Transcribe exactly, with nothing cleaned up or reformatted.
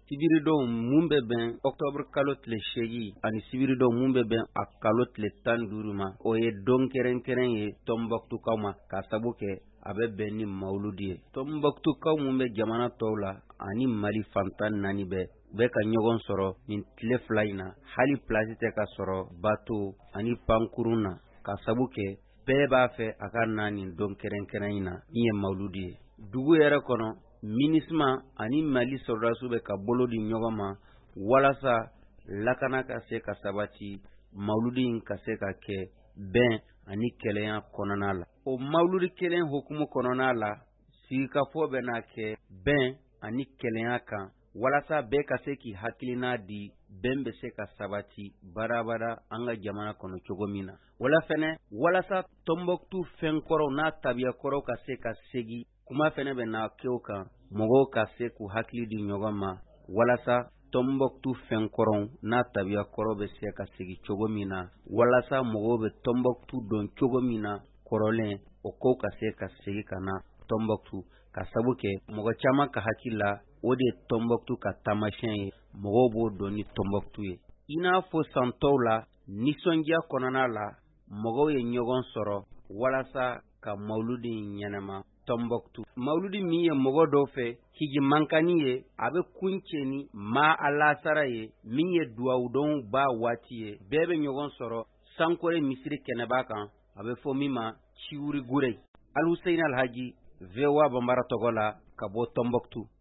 sibiridon mun bɛ bɛn octobre kalo tile seegin ani sibiridon mun bɛ bɛn a kalo tile tan ni duuru ma o ye don kɛrɛnkɛrɛn ye Tɔnbɔkutukaw ma ka sabu kɛ a bɛ bɛn ni mawuludi ye. Tɔnbɔkutukaw mun bɛ jamana tɔw la ani Mali fantan naani bɛɛ u bɛ ka ɲɔgɔn sɔrɔ nin tile fila in na hali place tɛ ka sɔrɔ bateau ani pankurun na ka sabu kɛ bɛɛ b'a fɛ a ka na nin don kɛrɛnkɛrɛn in na min ye mawuludi ye. Dugu yɛrɛ kɔnɔ MINUSMA ani Mali soldats bɛ ka bolo di ɲɔgɔn ma walasa lakana ka se ka sabati mawuludi in ka se ka kɛ bɛn ani kɛlɛya kɔnɔna la. O mawuludi kelen hukumu kɔnɔna la sigikafɔ bɛ na kɛ bɛn ani kɛlɛya kan walasa bɛɛ ka se k'i hakilina di bɛn bɛ se ka sabati barabara an ka jamana kɔnɔ cogo min na. Wala fɛnɛ walasa Tɔnbɔkutu fɛnkɔrɔw n'a tabiyakɔrɔw ka se ka segi kuma fɛnɛ bɛ na kɛ o kan mɔgɔw ka se k'u hakili di ɲɔgɔn ma walasa Tɔnbɔkutu fɛnkɔrɔw n'a tabiyakɔrɔw bɛ se ka segi cogo min na walasa mɔgɔw bɛ Tɔnbɔkutu dɔn cogo min na kɔrɔlen o ko ka se ka segi ka na Tɔnbɔkutu ka sabu kɛ mɔgɔ caman ka hakili la o de ye Tɔnbɔkutu ka taamasiyɛn ye mɔgɔw b'o dɔn ni Tɔnbɔkutu ye. I n'a fɔ san tɔw la nisɔndiya kɔnɔna la mɔgɔw ye ɲɔgɔn sɔrɔ walasa ka mawuludi ɲɛnɛma Tɔnbɔkutu. Mawuludi min ye mɔgɔ dɔw fɛ hiji mankani ye a bɛ kun cɛ ni maa alasara ye min ye duwawudɔn ba waati ye bɛɛ bɛ ɲɔgɔn sɔrɔ Sankore misiri kɛnɛba kan a bɛ fɔ min ma Ciwuri Gure. Al Hussein Alhaji V O A Banbara tɔgɔ la ka bɔ Tɔnbɔkutu.